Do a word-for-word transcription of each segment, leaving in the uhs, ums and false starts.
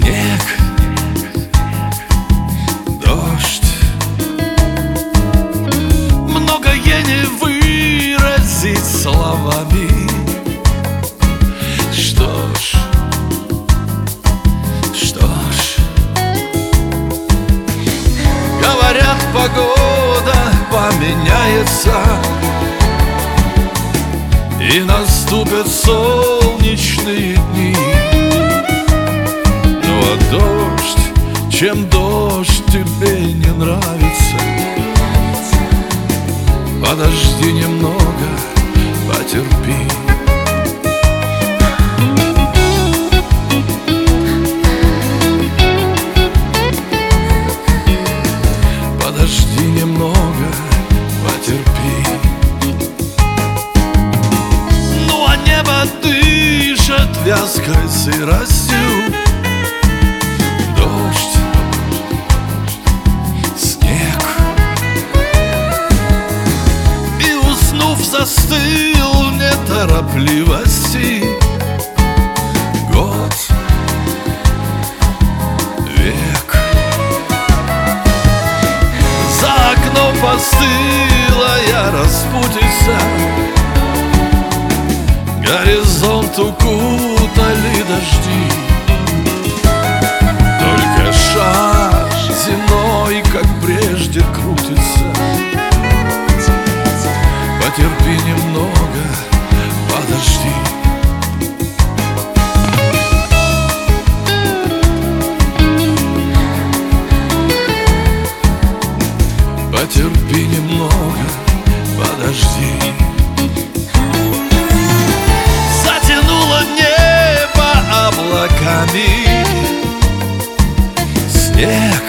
Снег, дождь, многое не выразить словами. Что ж, что ж, говорят, погода поменяется, и наступят солнечные дни. Ну а дождь, чем дождь тебе не нравится, подожди немного, потерпи. Подожди немного, потерпи. Ну а небо дышит вязкой сыростью. Дождь, снег, и уснув застыл в неторопливости. Год, век, за окном постылая распутица, горизонт укутали дожди. Только шар земной, как прежде, крутится. Потерпи немного, подожди. Потерпи немного, подожди. Затянуло небо облаками. Снег,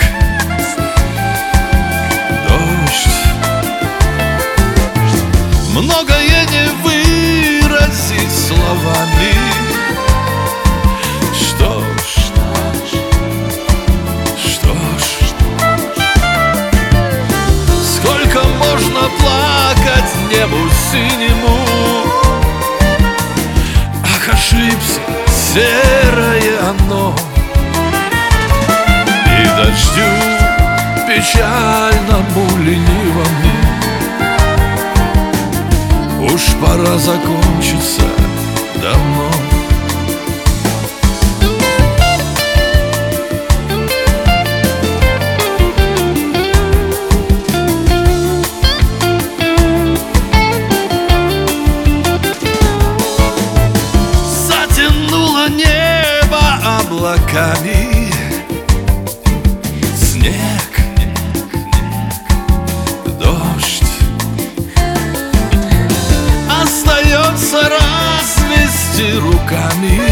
дождь, многое не выразить словами. Что ж, что ж, сколько можно плакать небу синему? Ах, ошибся, серое оно. И дождю печальному, ленивому уж пора закончиться давно. Затянуло небо облаками. Снег, дождь, остается развести руками.